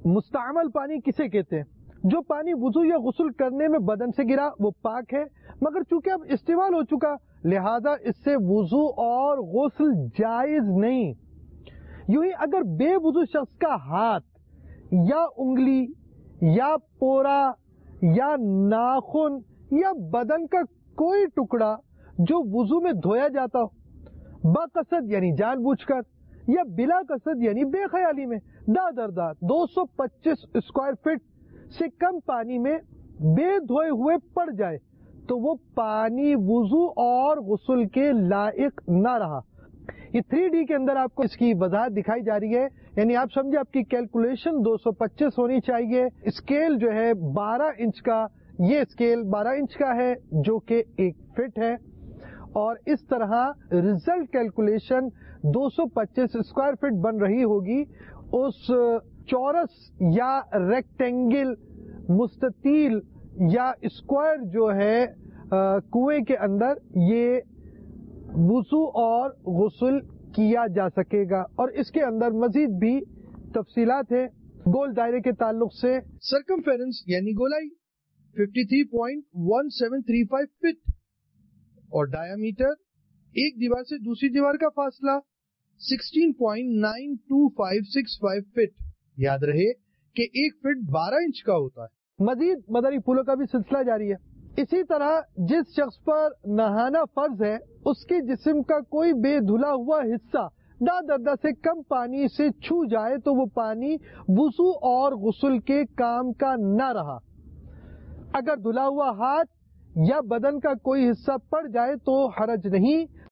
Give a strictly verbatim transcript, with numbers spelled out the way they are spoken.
مستعمل پانی کسے کہتے ہیں؟ جو پانی وضو یا غسل کرنے میں بدن سے گرا وہ پاک ہے، مگر چونکہ اب استعمال ہو چکا لہذا اس سے وضو اور غسل جائز نہیں۔ یوں ہی اگر بے وضو شخص کا ہاتھ یا انگلی یا پورا یا ناخن یا بدن کا کوئی ٹکڑا جو وضو میں دھویا جاتا ہو بقصد یعنی جان بوجھ کر یا بلا قصد یعنی بے خیالی میں دا دردا دو سو پچیس اسکوائر فٹ سے کم پانی میں بے دھوئے ہوئے پڑ جائے تو وہ پانی وضو اور غسل کے لائق نہ رہا۔ یہ تھری ڈی کے اندر آپ کو اس کی وضاحت دکھائی جا رہی ہے، یعنی آپ سمجھے آپ کی کیلکولیشن دو سو پچیس ہونی چاہیے۔ اسکیل جو ہے بارہ انچ کا، یہ اسکیل بارہ انچ کا ہے جو کہ ایک فٹ ہے، اور اس طرح ریزلٹ کیلکولیشن دو سو پچیس اسکوائر فٹ بن رہی ہوگی اس چورس یا ریکٹینگل مستطیل یا اسکوائر جو ہے کنویں کے اندر یہ وضو اور غسل کیا جا سکے گا۔ اور اس کے اندر مزید بھی تفصیلات ہیں گول دائرے کے تعلق سے۔ سرکمفیرنس یعنی گولائی تین پوائنٹ ایک سات تین پانچ فٹ اور ڈایامیٹر ایک دیوار سے دوسری دیوار کا فاصلہ سولہ پوائنٹ نو دو پانچ چھ پانچ فٹ۔ یاد رہے کہ ایک فٹ بارہ انچ کا ہوتا ہے۔ مزید مدنی پھولوں کا بھی سلسلہ جاری ہے۔ اسی طرح جس شخص پر نہانا فرض ہے اس کے جسم کا کوئی بے دھلا ہوا حصہ دا دردا سے کم پانی سے چھو جائے تو وہ پانی وضو اور غسل کے کام کا نہ رہا۔ اگر دھلا ہوا ہاتھ یا بدن کا کوئی حصہ پڑ جائے تو حرج نہیں،